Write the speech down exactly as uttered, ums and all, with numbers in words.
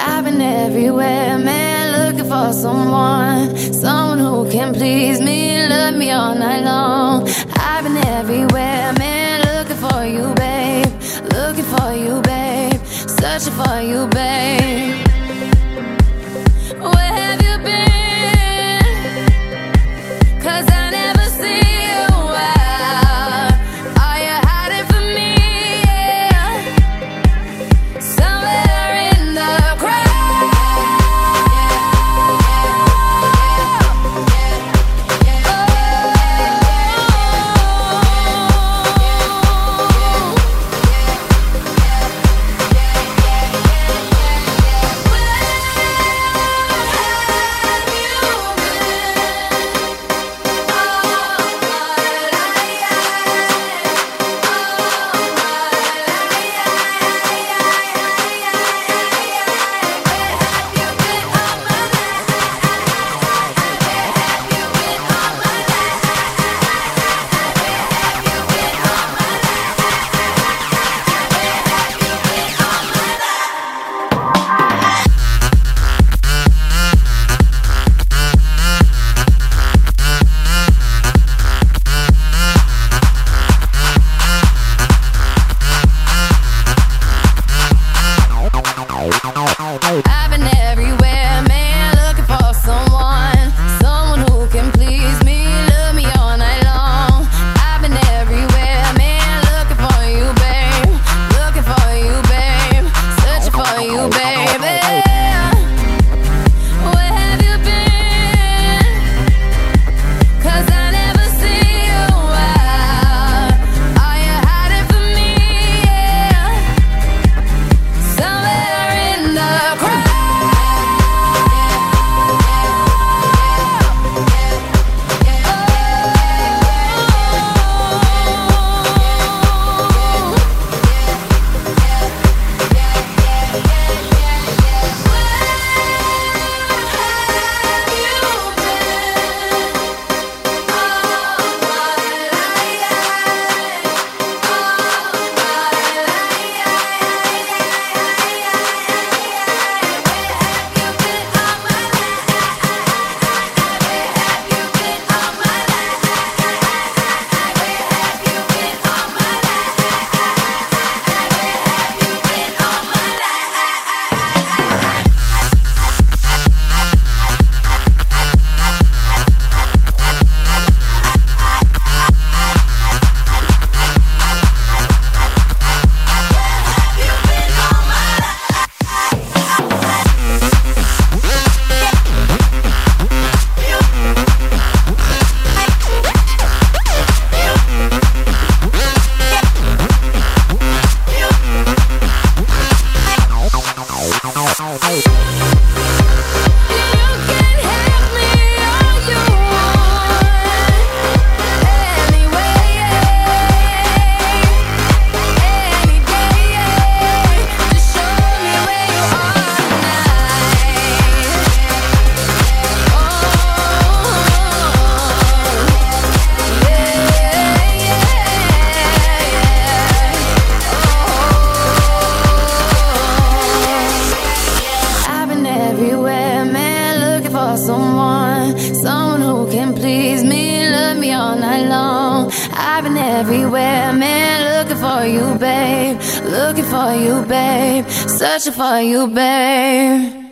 I've been everywhere, man, looking for someone, someone who can please me, love me all night long. I've been everywhere, man, looking for you, babe, looking for you, babe, searching for you, babe. Where have you been? 'Cause I never see you out. Are you hiding from me? Yeah. Somewhere in the crowd. I've been everywhere, man, looking for someone, someone who can please me, love me all night long. I've been everywhere, man, looking for you, babe, looking for you, babe, searching for you, baby. Where have you been? 'Cause I never see you out. Are you hiding from me? Yeah. Somewhere in the crowd. Everywhere, man, looking for someone, someone who can please me, love me all night long. I've been everywhere, man, looking for you, babe, looking for you, babe, searching for you, babe.